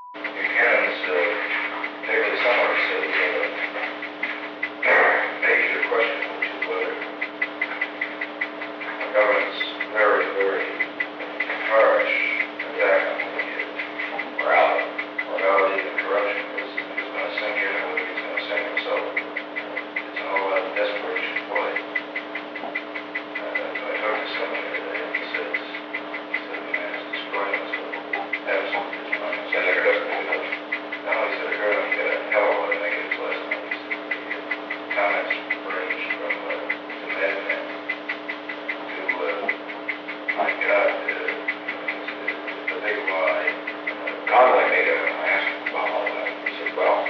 Buchanan's daily summary said major question, which is whether the government's very, very harsh attack on the morality and corruption is going to sink in, and whether he's going to sink himself. It's an all-out desperation play. I talked to somebody today, and he said the man is destroying himself. Absolutely destroying himself. Senator doesn't even know. No, he said, I heard him get a hell of a lot of negatives last night. He said the comments ranged from to madman to, my God, the big lie. Conway made a, I asked him about all that. He said, well,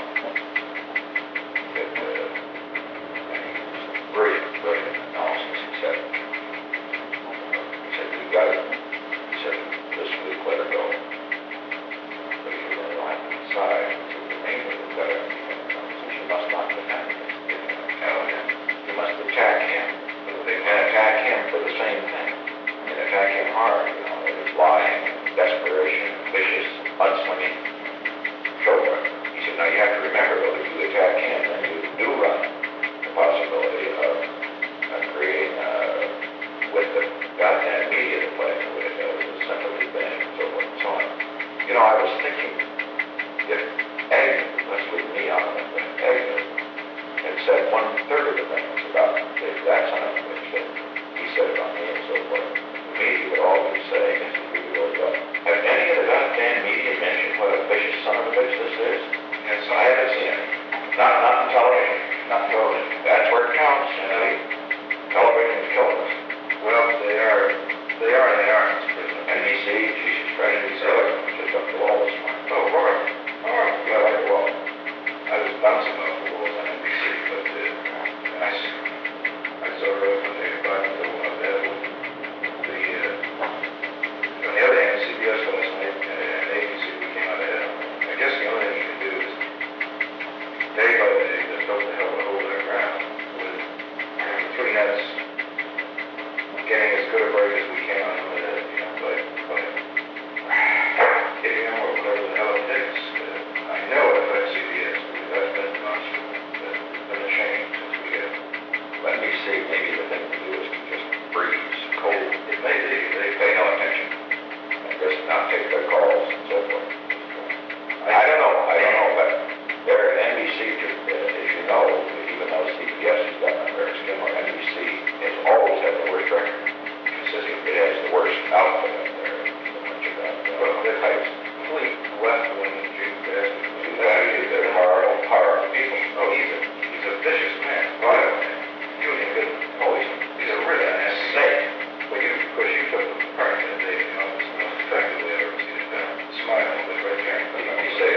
brilliant, brilliant analysis. He said, we've got it. He said, this week, let it go. But he said, well, I have to decide. He said, the main thing we've got to do is you must not defend him. You must attack him. And attack him for the same thing. And attack him hard, whether it's lying, desperation, vicious, mudslinging, so forth. He said, now you have to remember, though, if you attack him, then you do run the possibility of creating, with the goddamn media to play with it, the sympathy thing, and so forth and so on. I was thinking, if Agnew, let's leave me out of it, but Agnew had said 1/3 of the things about that son of a bitch that he said about me and so forth, the media would always say, have any of the goddamn media mentioned what a vicious son of a bitch this is? Yes, I haven't seen it. Not in television. Not in television. That's where it counts. Television is killing us. Well, they are and they aren't. NBC, Jesus Christ, these other ones just up the wall this morning. Oh, horrible. Yeah, like the wall. I was bouncing off the walls on NBC, but I saw her when they got to one of that. On the other hand, CBS last night and ABC, we came out ahead. I guess the only thing you can do is day by day just hope to hell to hold their ground with between us getting as good a break as we can on them, by hitting them or whatever the hell it takes. I know it affects CBS because that's been demonstrable. That's been a shame since we get it. NBC, maybe the thing to do is to just freeze cold. It may be. They pay no attention. And just not take their calls and so forth. I don't know, but their NBC, as you know, even though CBS has gotten under its skin, NBC has always had the worst record. Consistently, it has the worst output up there. Well, they're complete left-wing Jew bastard. They're horrible people. Oh, he's a vicious man, violent man. Julian Goodman. Oh, he's a really nasty snake. Well, of course, you took him apart that day. It's the most effective way I've ever seen it done. Smiling with right there. You say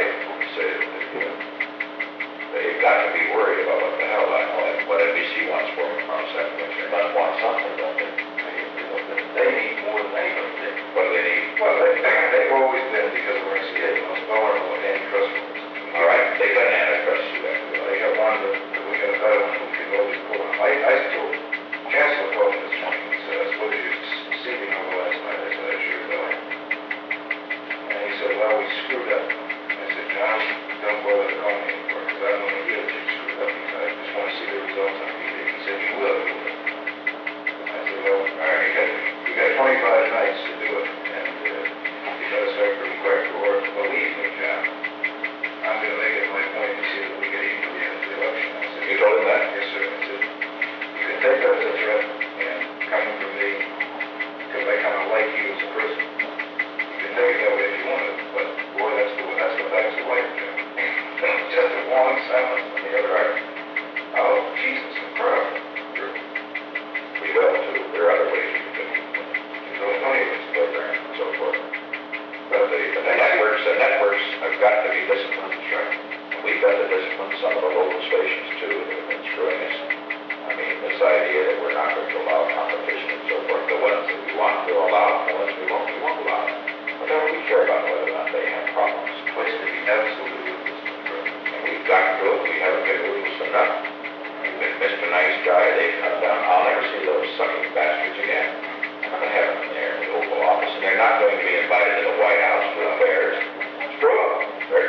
they've got to be worried about what the hell I know. What NBC wants for them from second picture. They must want something, don't they? They need more than anybody. What do they need? Well, they've always been, because we're in the most vulnerable and antitrust rules. All right, they've been antitrust. They got one that we got a better one we could always pull on. I told Chancellor called me this morning and said, I suppose you're sleeping over last night. I said, I sure thought. And he said, well, we screwed up. I said, John, don't bother to call me anymore, because I don't want to hear that you screwed up. He said, I just want to see the results on TV. He said, you will. I said, well, all right, you got 25 nights to do it, and you got to start pretty quick, or believe me, John, I'm going to make it my point to see that we get even at the end of the election. I said, You told him that? Yes, sir. I said, you can take that as a threat, and coming from me, because I kind of like you as a person, you can take it that way if you want to, but boy, that's the facts of life, Jim. Just a long silence on the other end. Oh, Jesus, incredible. We will, too. There are other ways you can do it. You know, funny with this program and so forth. But the networks have got to be disciplined, right? And we've got to discipline some of the local stations, too, that have been screwing us. I mean, this idea that we're not going to allow competition and so forth, the ones that we want to allow, the ones we won't allow. But then we care about whether or not they have problems. Place to be absolutely ruthless. And we've got to do it. We haven't been ruthless enough. Mr. Nice Guy, they've come down. I'll never see those sucking bastards again. I'm going to have them in there in the Oval Office, and they're not going to be invited to the White House for affairs. Screw them. They're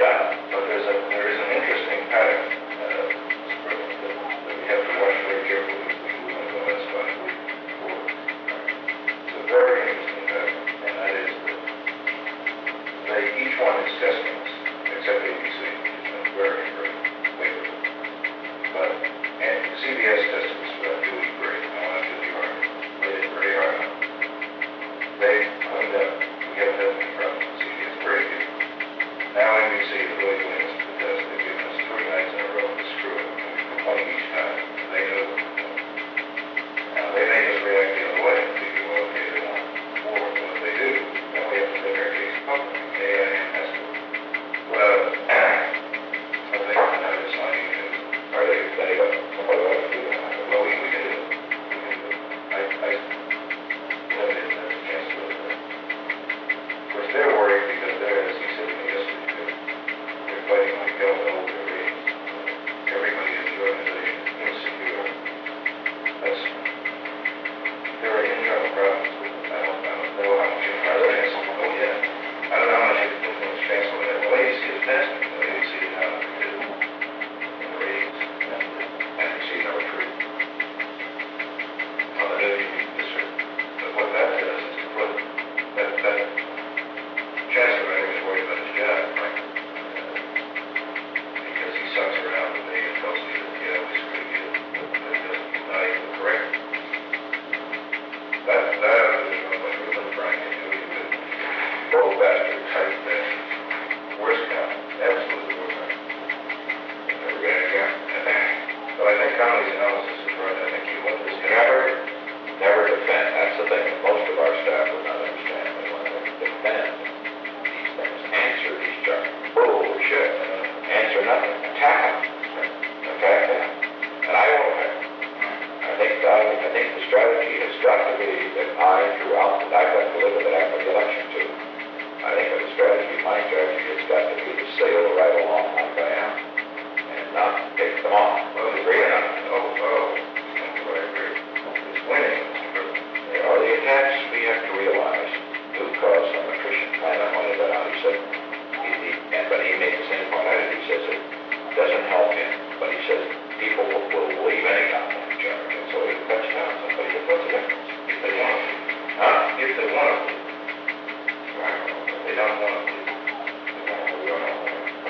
Both bastards. Tight bastard. Worst county, absolutely worst county. Never get it again. But I think Conley's analysis is right. I think you let this happen. Never defend. That's the thing that most of our staff would not understand. They want to defend these things. Answer these charges. Bullshit. Answer nothing. Attack them. Attack them. And I won't attack them. I think the strategy has got to be that throughout, that I've got to live with it after the election too. I think that the strategy, my strategy has got to be to sail right along like I am and not pick them off. Well, Agree or not? I agree. It's winning. The attacks we have to realize do cause some attrition. Tyler pointed that out. He said, but he made the same point I did. He says it doesn't help him, but he says people will believe any goddamn charge. And so he cuts down somebody. What's the difference? If they want to. Huh? If they want to. They don't want to. We don't know.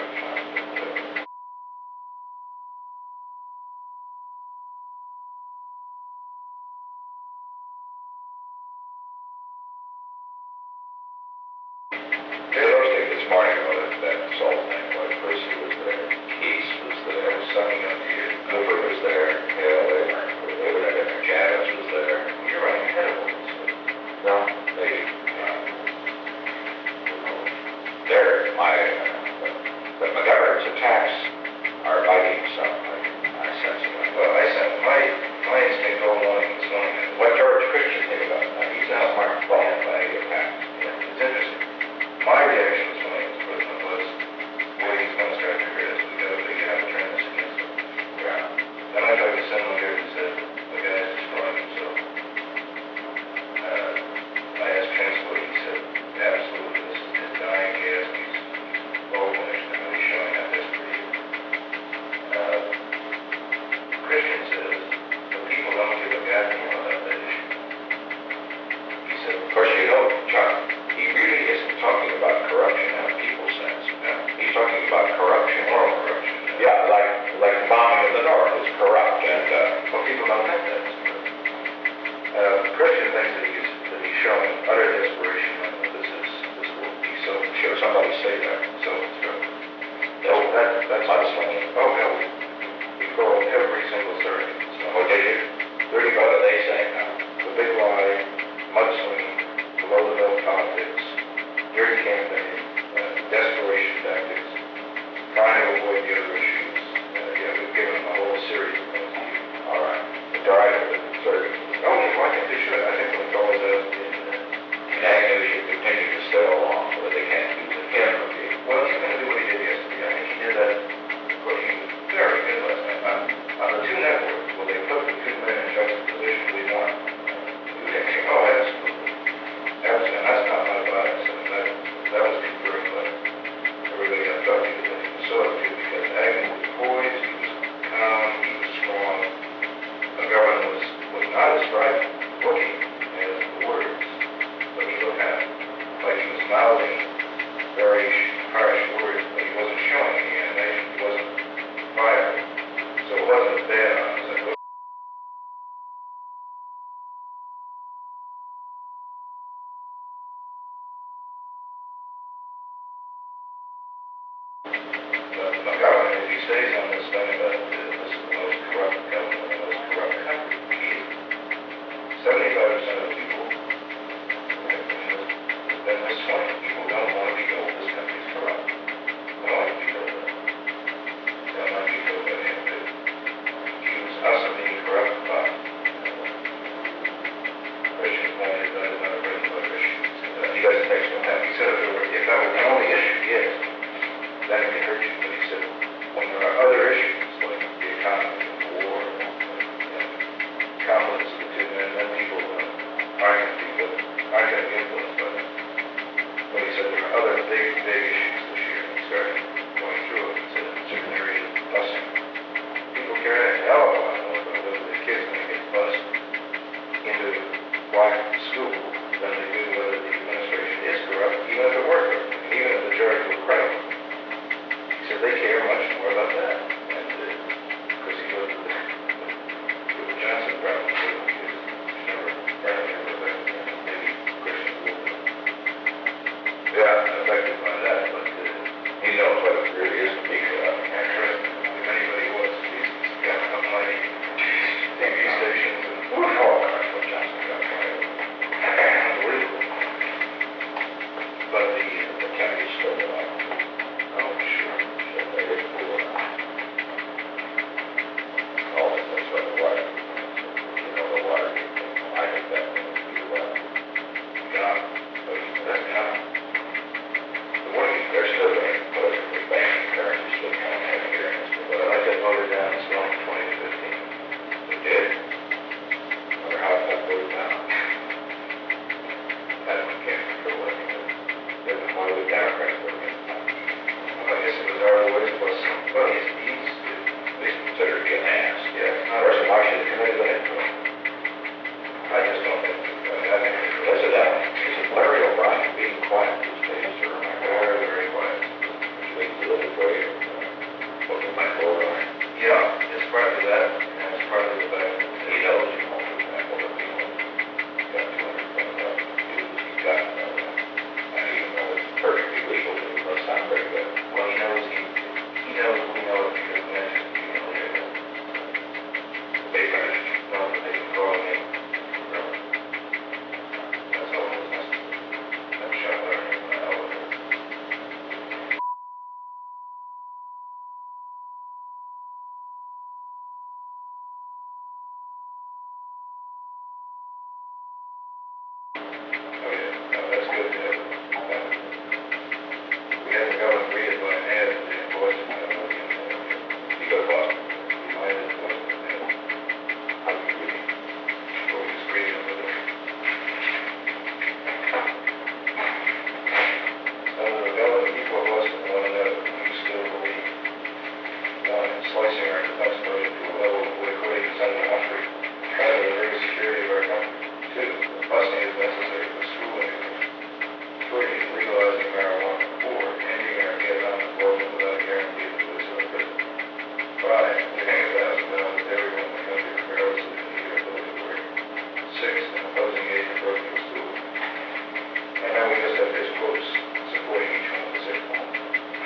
Those things this morning, that salt thing, like Percy was there, Keys was there, Sucking up here. Cooper was there, they were there, Janice was there. You're running ahead of us. No, the McGovern's attacks are biting some. I sense it. Well, I sent my instinct all morning this morning. What George Christian think about that? He's not smart by attacks. Yeah, it's interesting. My reaction this morning as president was, boy, he's going to start to hurt us. We got to figure out how to turn this against him. Yeah. Then I tried to send him here and said, the guy's destroying himself. I asked Chancellor, he said, absolutely, this is his dying gasp. He's all finished and really showing how desperate he is. Christian says, the people don't give a goddamn about that issue. He said, Of course, you know, Chuck, he really isn't talking about corruption in a people sense. no, He's talking about corruption. moral corruption. Yeah, like bombing of the North is corrupt, and Well, people don't think that. Christian thinks that he's showing utter desperation when this will be so. should somebody say that? So it's true. Oh, That's mudslinging. Oh, no. We called every single surrogate. So, What did you? What are they saying now? the big lie, mudslinging, below the belt politics, dirty campaign, desperation tactics, trying to avoid the other issues. We've given them a whole series of things to you. All right. The director of the surgery. Oh, I think they should. I think we'll always have the internet. And Agnew should continue to stay along so that they can't use it him again. Well, he's going to do what he did yesterday. I think he did that. Well, he was very good last night. On the two networks, well, they put the two men in juxtaposition. We won. You think, oh, absolutely. Absolutely. And that's not my bias. That was confirmed by everybody I talked to that he saw it too, because Agnew was poised, he was calm, he was strong. McGovern was not as bright looking as the words, but he looked kind of like he was mouthing very harsh words, but he wasn't showing any animation, he wasn't firing. So it wasn't as bad on him as I thought. But McGovern, if he stays on this thing about this is the most corrupt government, the most corrupt country, he is. 75% of the people have been missold. People don't want to be told this country's corrupt. They don't like to be told that. They don't like to be told that they have to accuse us of being corrupt, but Christian's point is that is not a regular issue. He doesn't take so happy. He said if that were the only issue, yes, then it can hurt you. But he said when there are other issues like the economy, the war, conflicts of the two men, then people aren't going to be influenced by that. But he said there are other big issues this year. He started going through it. He said in certain areas, busing. People care a hell of a lot more about whether the kid's going to get bused into black school than they do whether the administration is corrupt, even if it were corrupt, even if the charge were credible. He Yeah, affected by that, but, He knows what it really is to be for that. that's right. If anybody was, he's got some mighty TV stations and, Oh, gosh, what Johnson got fired. unbelievable. But The Kennedy's still alive. oh, sure. So they didn't fool around. All this, that's why the water, you know, the water, I think that thing would be well. Yeah, but that's kind of, They're still doing politically banking currency, still kind of have hearings. but I like that voted down, it's going from 20 to 15. It did. Wonder how it got voted down. I don't care for what it is. Then why the Democrats voted it down? I guess it was our voice plus, well, he's, They consider it being asked. yeah, it's not, First, why should the committee let him go? I just don't think, I think Is it Larry O'Brien being quiet these days, or am I very, very quiet. which makes me a little afraid of what we might vote on? Yeah, it's partly that, and it's partly the fact that He knows, you know, for example, that he got 220,000 views, he's got, and even though it's perfectly legal, it doesn't sound very good. well, he knows, we know it because the next, They furnish. know that they can call him. That's all it is. That shot there, I know it is. Oh, yeah, no, that's good, yeah. We haven't got to read it by an ad, the invoice, You go to Boston. he might have voiced it, yeah. How do you read it? Or we just read it with it. Government people of us and one another, we still believe, one, in slicing our defense budget to a level that would equate to some country, rather than the security of our country. Two, busing is necessary for schooling. Three, legalizing marijuana. Four, ending our Vietnam involvement without a guarantee that we'll serve prison. Five, giving $1,000 to everyone in the country regardless of the need or ability to work. Six, imposing age appropriate for school. And then we just have these quotes supporting each one of the 6 points.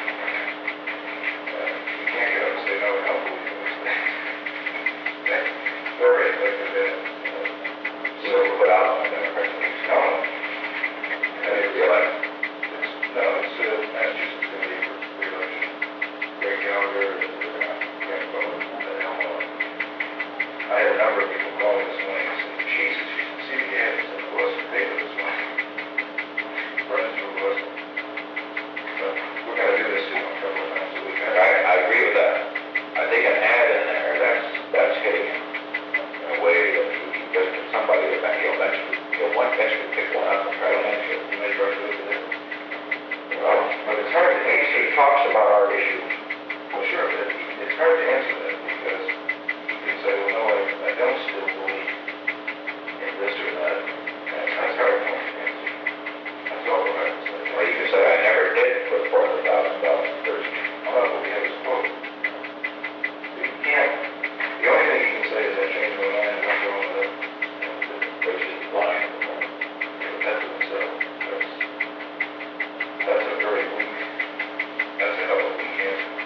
You can't get up and say, no, we don't believe in these things. That's very effective at, So we put out on Democrats. no, It's like, Massachusetts Committee for Re-election. Greg Gallagher is Ken Bowman, the helm of it. I had a number of people call me this morning and said, Jesus, you should see the ads in the Boston paper this morning. Running through Boston. But we're gonna do this, a couple of times a week. I agree with that. I think an ad in there, that's hitting him in a way that he doesn't, somebody will eventually, one eventually pick one up and try to answer it. You may try to look at it. Well, but it's hard to answer, he talks about our issues. Well, sure, but it's hard to answer that because you can say, well, no, I don't still believe in this or that. And it's hard to answer. That's all I can say. Well, you can say, I never did put $400,000 first. Well, what we have is quote. You can't, the only thing you can say is I changed my mind and went on with it. Which is lying. That's in itself. That's a very weak, that's a hell of a weak answer.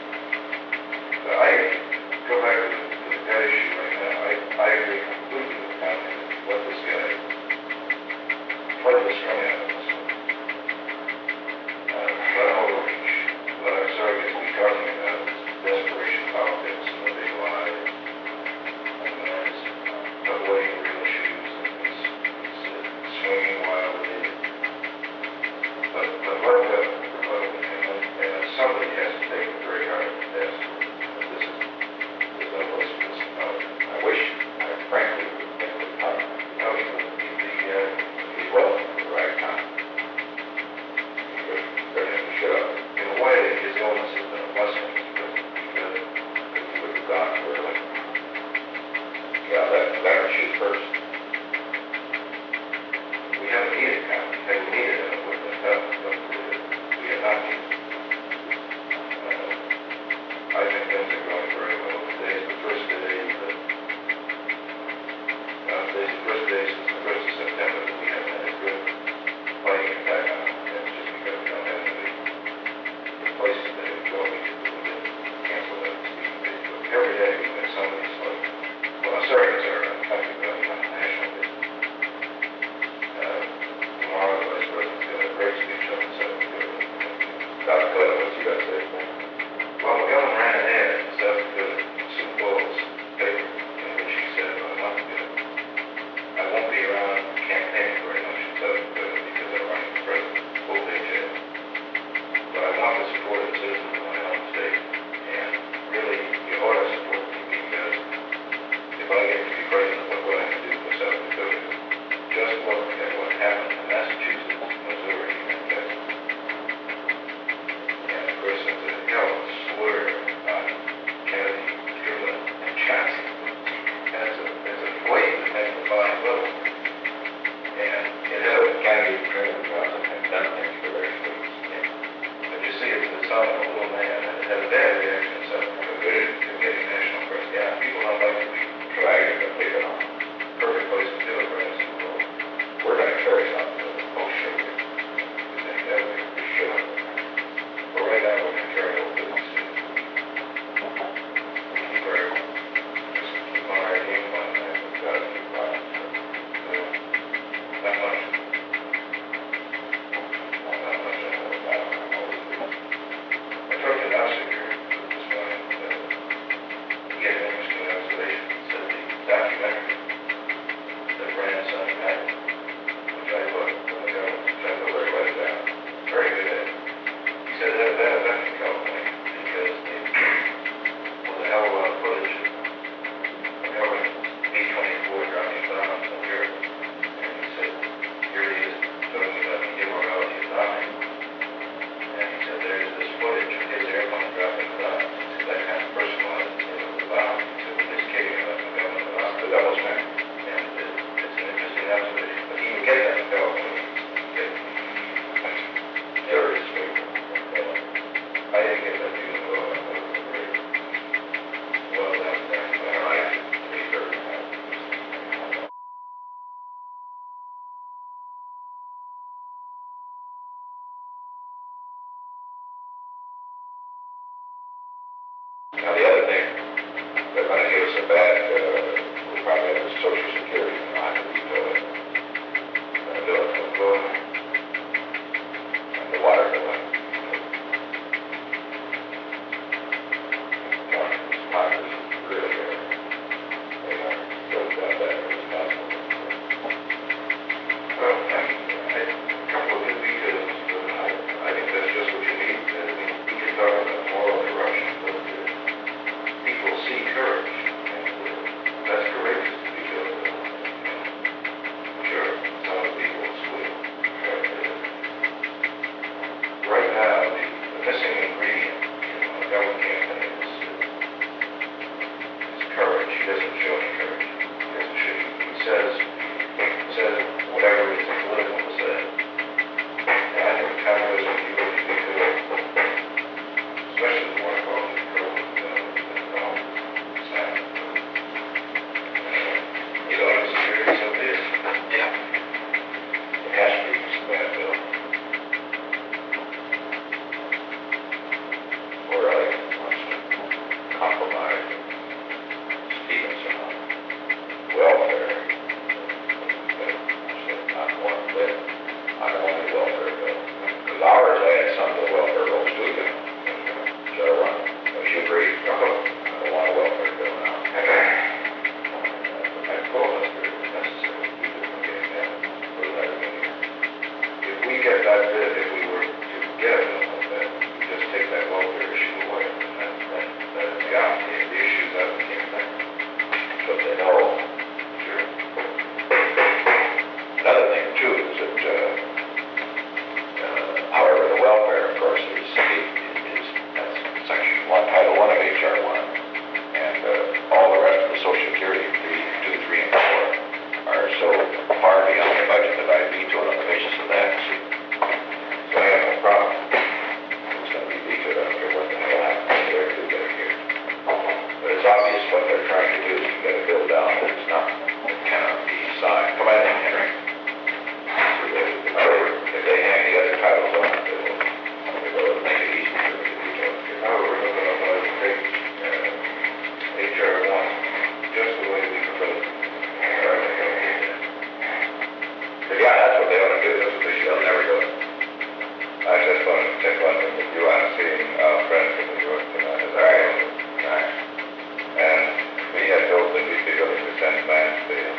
Now, the other thing, they're gonna give us a bad, we probably have the Social Security, I have to refill it. Gonna do it for the food and the water bill. Congress is really good. They are really done that responsible. Well, a couple of new details, I think that's just what you need. We can talk about moral corruption, but people see courage, and that's courageous because, sure, some of the people squeal, but right now, the missing ingredient in a government campaign is courage. He doesn't show any courage. He doesn't show, he says whatever is political to say. And I think capitalism, you really need to, especially the one called you know, it's a series of this. Yeah. It has to be some bad bill. Or like wants to compromise Stevenson on welfare. Not one bit. I don't want any welfare bill. Because ours had some of the welfare bills too, you know. So I want, if you agree, I don't want a welfare bill now. I suppose that's very necessary. People can get that. If we get that bid, if we were to get a bill like that, we just take that welfare issue away. And that is the outcome. The issues out of the campaign. So they know. Sure. Another thing too is that, however, the welfare, of course, is that's section 1, Title 1 of HR 1, and all the rest of the Social Security, 2, 3, and 4, are so far beyond the budget that I veto it on the basis of that. So I have no problem. It's going to be vetoed after what the hell happened there to get here. But it's obvious what they're trying to do is to get a bill down that it's not, it cannot be signed. Come on in, Henry. If they hang the other titles on it, it will make it easy for me to veto it. Now we're looking at page HR 1, just the way we proposed. Yeah, that's what they ought to do. That's what they should. They'll never do it. I just wanted to check one thing with you. I'm seeing our friend from New York tonight. Is that Right. right? And we had told them we'd be willing to send Mansfield.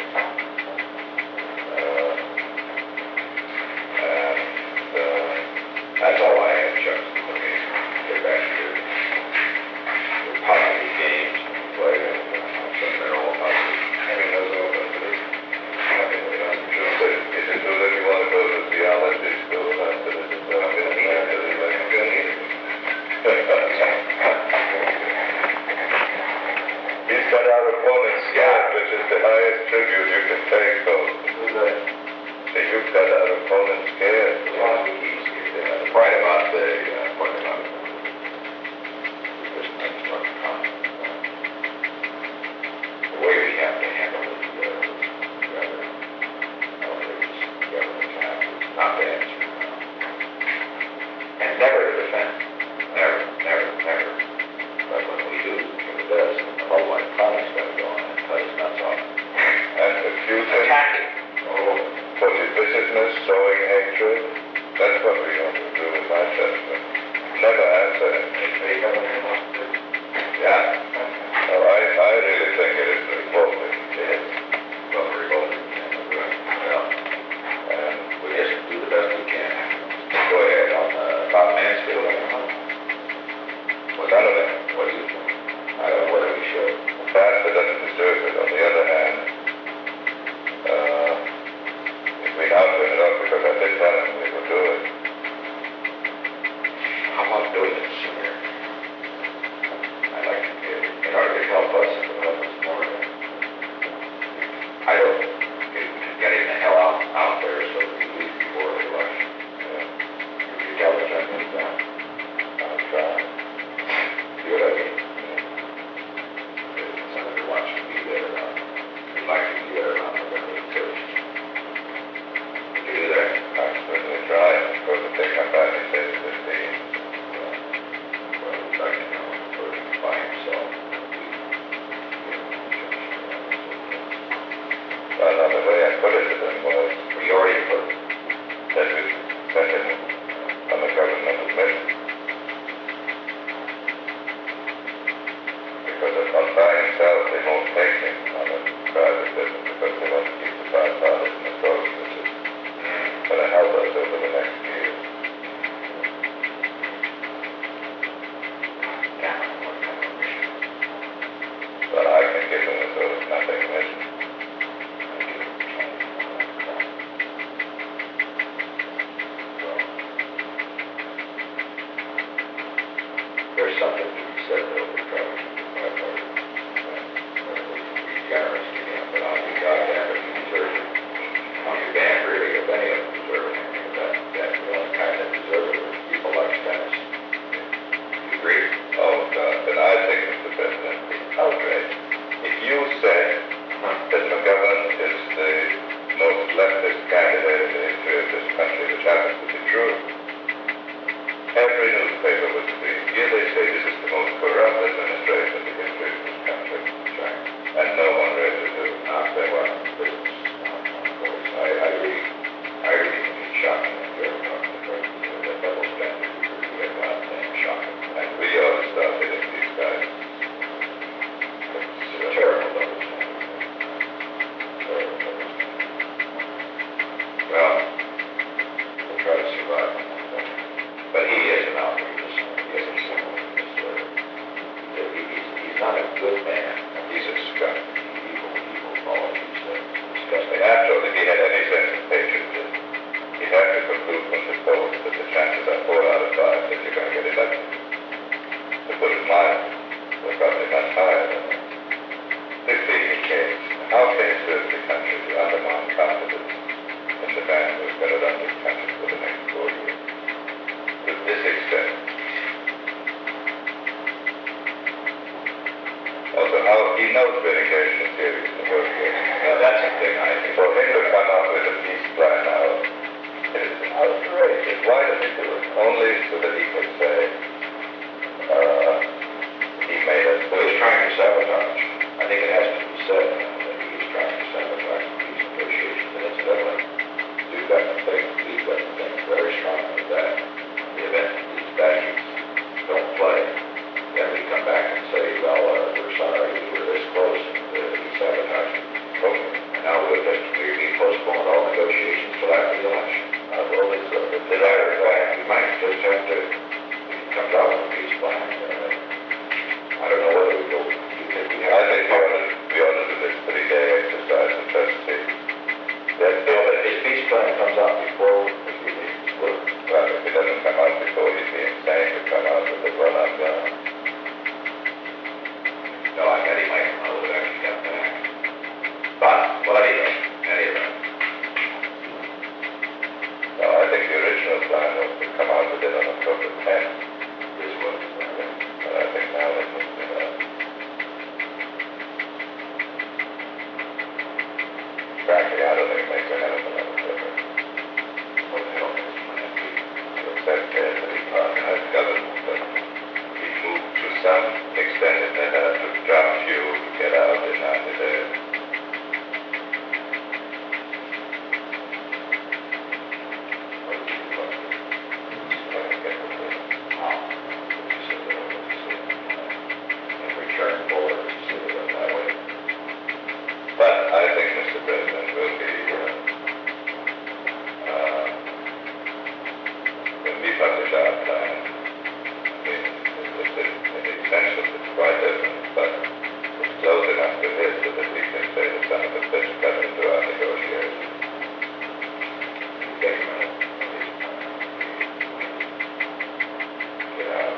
That's all I have, Chuck. Okay. Get back to your positive games and play. They're all positive. I mean, those are open to this. Is it true that you want to go to theology school after this is done? I'm going to need it. I'm going to need it. He's got our opponent's scared, which is the highest tribute you can take, though. Who's that? Say, you've got our opponent's scared. The point about the point about this next one, the way we have to handle it, rather outrageous government taxes, not to answer, and never to defend, never. But when we do, if it does, the whole white product's got to go on and cut his nuts off. And if you think, Attacking. for divisiveness, sowing hatred, that's what we want to do in my judgment. Never answer it. Yeah. No, I really think it is revolting. It is. Well, revolting. Well, And we just do the best we can. Go ahead on about Mansfield. none of it. What do you think? I don't know whether we should. Pastor doesn't deserve it. On the other hand, if we now turn it up because I did tell him we would do it. How about doing it sooner? I'd like to get it in order to help us and to help us more. I don't getting the hell out there so that we leave before the election. Could you tell the gentleman that? I'll try. See what I mean? If Senator wants to be there, we'd like to be there around November the 1st. Could you do that? I'll certainly try. Of course, if they come back and say it's 15. is something to be said though, for trying to be generous to him, but on your goddamn if you deserve it. On your band really, if any of them deserve anything, that's the only kind that deserve it are people like Dennis. You agree? Oh, God, then I think, Mr. President, it's outrage. If you said that McGovern is the most leftist candidate in the history of this country, which happens to be true, every newspaper would scream, here they say this is the most corrupt administration in the history of this country. Right. And no one really do. I'll say what business. I really think it's shocking that you're talking about the double standard. It's really goddamn shocking. And we ought to start hitting these guys. It's a terrible double standard. Terrible double standard. Well, we'll try to survive on that. But he is an outrageous. He is a symbol. He's not a good man. He's a scum. Evil qualities that disgusting. Naturally, if he had any sense of patriotism, he'd have to conclude from the polls that the chances are 4 out of 5 that you're going to get elected. To put it mildly, they're probably much higher than that. This being the case, how can it serve the country to undermine confidence in the man who's going to run this country for the next 4 years? To this extent. Also, how he knows litigation is serious negotiation. Now, that's the thing I think. For him to come up with a peace plan now, it is outrageous. Why does he do it? Only so that he can say, he made us. Well, he's trying to sabotage. I think it has to be said that he's trying to sabotage these negotiations. And incidentally, we've got to think very strongly that the event these statutes don't play, then we come back and say, well, we're sorry, we were this close, and he sabotaged it. And now we'll just postpone all negotiations till after the election. Well, it's a matter of fact, we might just have to, if it comes out with a peace plan, I don't know whether we go, you think we have. I think we ought to do this 3-day exercise and just see. That, if his peace plan comes out before we leave this work. Well, if it doesn't come out before, he'd be insane to come out with a run-up gun. No, I bet he might know that actually got back. But, well, anyway, No, I think the original plan was to come out with it on October 10th. this was, But I think now it must be that. Frankly, I don't think it makes a hell of a lot of difference. what the hell is my MP? To accept that the department has government, but we moved to some extent and then have to draft you to get out in 90 days. But I think, Mr. President, will be, when we publish our plan, I mean, in essential, it's quite different, but it's close enough to this so that we can say that some of the fish cut into our negotiations. Thank you, man. Get out.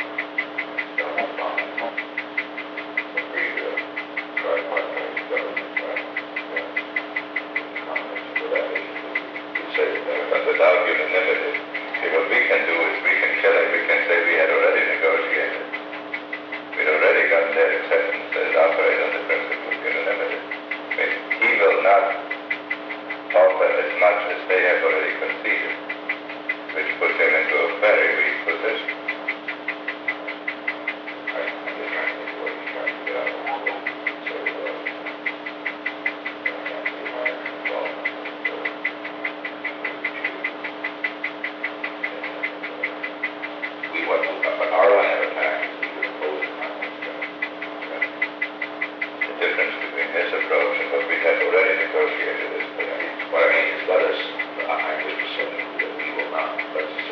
Agree to try to find ways to government, right? Comments for that issue. You'd say that. But without unanimity, see, what we can do is we can kill it. We can say we had already negotiated. We'd already got their acceptance and operate on the principle of unanimity. I mean, he will not offer as much as they have already conceded, which puts him into a very weak position. I'm just trying to think of what he's trying to get out of the world. So, but our line of attack is to impose it on these guys. The difference between his approach and what we have already negotiated is that What I mean is let us, I'm just assuming that we will not, let's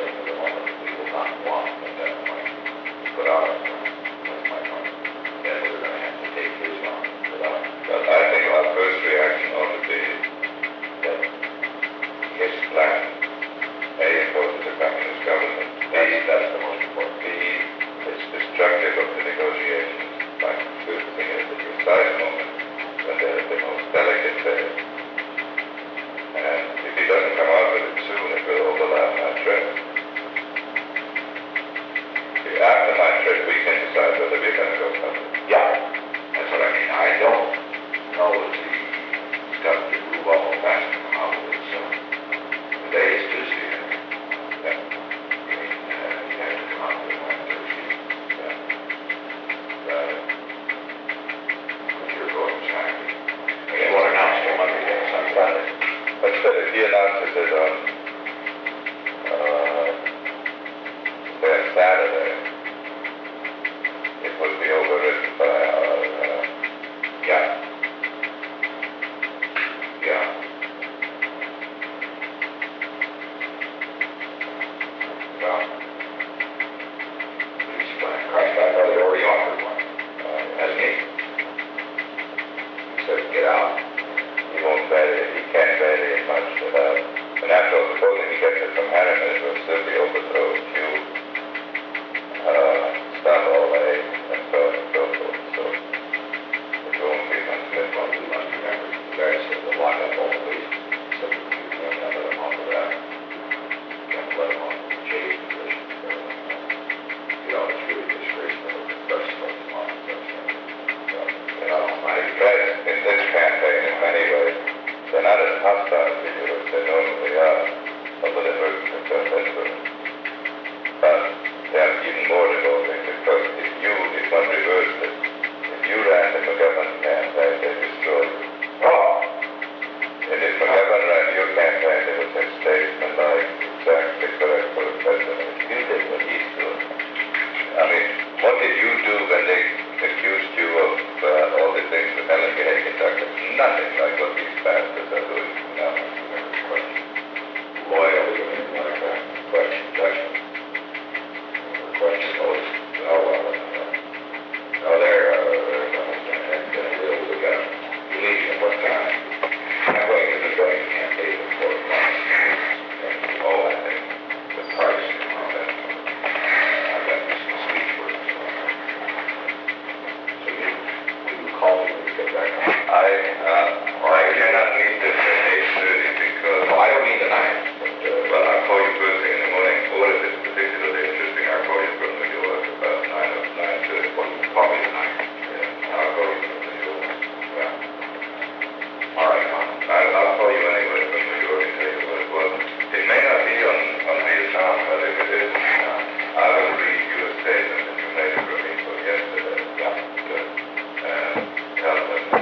Well, he's playing Christ, I thought he already offered one, hasn't he? He said, get out. He won't vary, he can't vary much without, and after all, supposing he gets it from Harriman, it will still be overthrow Q, stop all A, and so on and so forth, so it won't be much less. Well, we must remember, the guy said to lock up all the police, so you can't let him off of that. You can't let him off of the chase position. You know, it's really disgraceful if the press goes on. You know, The press in this campaign, in many ways, they're not as hostile to you as they normally are, although they're very successful. But they are even more devoted because if one reversed it, if you ran the McGovern campaign, they destroy you. oh, And if McGovern ran your campaign, they would say statesman-like, exactly correct for the president. If you did what he's doing, I mean, what did you do when they accused you of all the things that Helen Gay conducted? Nothing like what these bastards are doing now. loyalty, like that, question, judgment. Question goes, oh, well, no, they're gonna deal with it. You leave at what time? I'm going to be going to campaign for 4 months. Oh, I think the price and all that. I've got this speech for it. So will you call me when you get back home? I cannot meet this at 8:30 because, No, I don't mean tonight, but, well, I'll call you first thing in the morning, or if it's particularly interesting, I'll call you from New York about 9 or 9:30. well, you can call me tonight. Yeah, I'll call you from New York. Yeah. All right, Tom. I'll call you anyway from New York and tell you what it was. It may not be on Vietnam, but if it is, I will read you a statement that you made for me for yesterday. Yeah. Good. And tell them that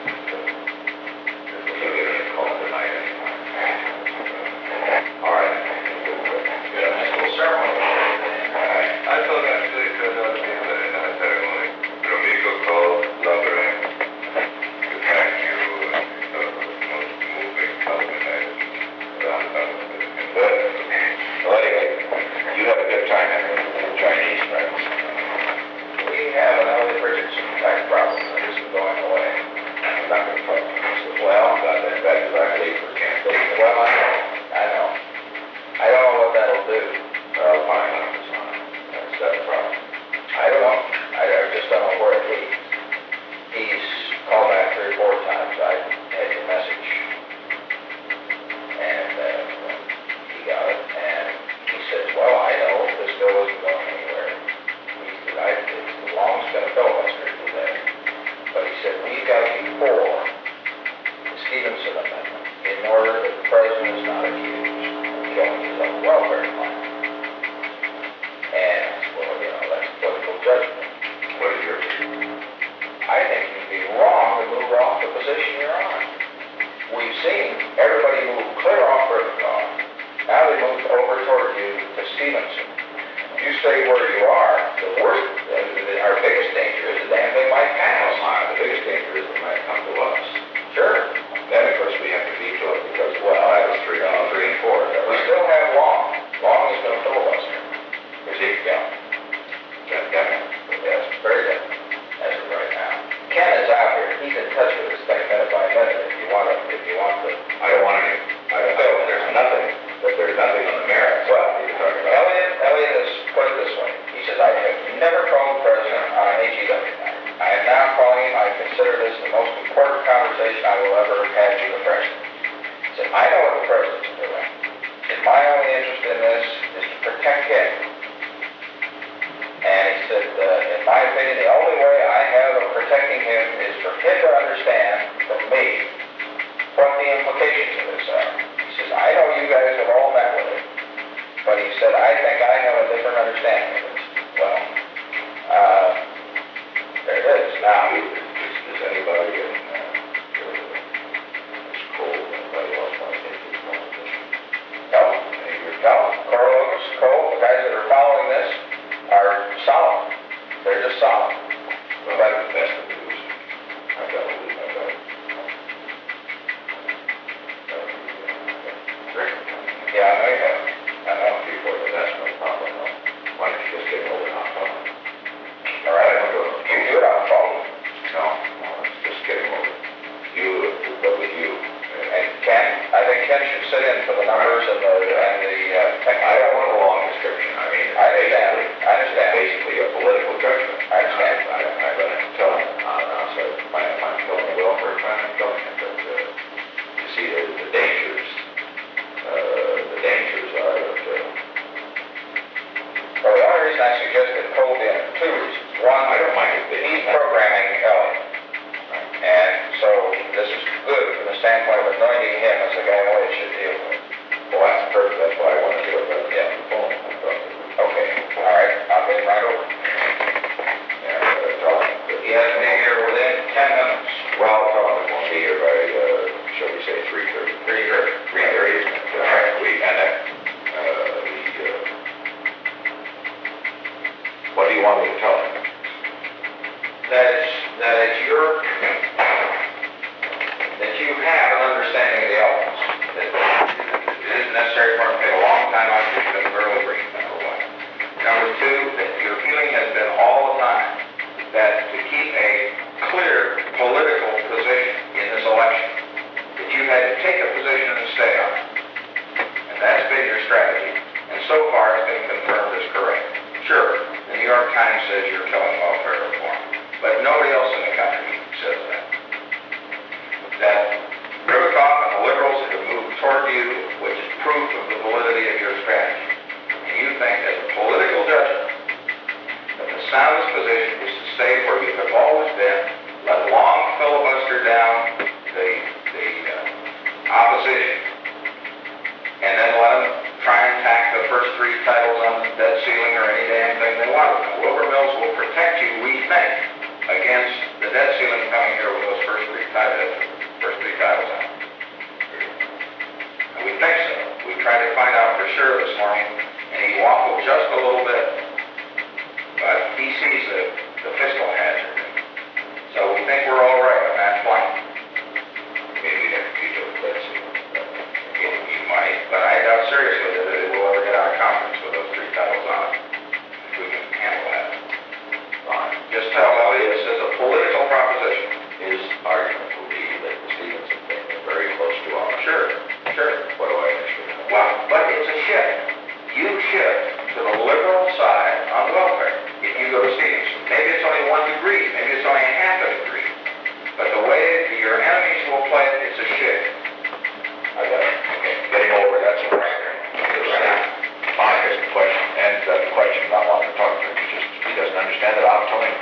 You give me a call tonight anytime. All right. Good. Nice little ceremony. All right. I thought actually it turned out to be a very nice ceremony. Gromyko called blubbering to thank you, and he thought it was the most moving culminated. Good. Well, anyway, you have a good time having your Chinese friends. We have an Elliot Richardson type problem that isn't going away. I'm not going to talk to him. Well, that's exactly for campaign. Well, I know. I don't know what that'll do. I'll find out this time. That's the problem. I don't know. I just don't know where it leads. He's called back 3 or 4 times. I had the message. And he got it. And he says, well, I know this bill isn't going anywhere. He said, Long's going to filibuster today. But he said, we've got to be for the Stevenson Amendment in order that the president is not accused of killing his own welfare plan. And, well, you know, that's political judgment. What is your view? I think you'd be wrong to move off the position you're on. We've seen everybody move clear off Rubicon. Now they moved over toward you to Stevenson. If you stay where you are, the worst, our biggest danger is the damn thing might pass. The biggest danger is it might come to us. Sure. Then, of course, we have to veto it because, well, that was 3 and 4. We still have Long. Long is going to filibuster. Is he? Yeah. Definitely. Yes, very definitely. As of right now. Ken is out here. He's in touch with this thing minute by minute. If you want to. I don't want any. There's nothing on the merits. Well, Elliot has put it this way. He says, I have never called the president on an HEW matter. I am now calling him. I consider this the most important conversation I will ever have had with the president. He said, I know what the president's doing. And my only interest in this is to protect him. And he said, in my opinion, the only way I have of protecting him is for him to understand from me what the implications of this are. He says, I know you guys have all met with him, but he said, I think I have a different understanding of this. Well, there it is. Now, does anybody in this Cole, anybody else want to take this position? No. Carl Lewis, Cole, the guys that are following this are solid. They're just solid. Well, that's the best of news. I've got to leave my bed. Yeah, I know you have. I know before, but that's no problem. reason I suggested Colby in for 2 reasons. One, I don't mind it, he's programming Ellie. And so this is good from the standpoint of anointing him as the guy Elliot should deal with. Well, that's perfect, that's why I want to do it, but Yeah. the phone, Okay, all right, I'll get him right over. tell him. He has to be here within 10 minutes. Well, tell him it won't be here by, shall we say 3:30? 3:30. 3:30, isn't it? All right, what do you want me to tell him? That you have an understanding of the elements. That it isn't necessary for him to take a long time on you to early brief, number one. Number two, that your feeling has been all the time that to keep a clear political position in this election, that you had to take a position and stay on it. And that's been your strategy. And so far it's been confirmed as correct. Sure, the New York Times says you're killing welfare reform, but nobody else in the country says that. That Rubikoff and the liberals have moved toward you, which is proof of the validity of your strategy. And you think as a political judgment that the soundest position is to stay where you have always been, let long filibuster down the opposition, and then let them try and tack the first 3 titles on the debt ceiling or any damn thing they want. Wilbur Mills will protect you, we think, against the debt ceiling coming here with those first 3 titles on. And we think so. We tried to find out for sure this morning, and he waffled just a little bit. But he sees the fiscal hazard. So we think we're all right on that point. Maybe we have to veto the debt ceiling. You might, but I doubt seriously that it will ever get out of conference with those 3 titles on it. If we can handle that. Fine. Just tell Elliot this is a political proposition. His argument will be that the Stevenson thing is very close to ours. Sure. What do I answer? Well, but it's a shift. You shift to the liberal side on welfare if you go to Stevenson. Maybe it's only 1 degree, maybe it's only half a degree. But the way your enemies will play it, it's a shift. I got it. Okay. Getting over that's all right. Fine, here's the question. And the question I want to talk to him is just, he doesn't understand that I'm telling him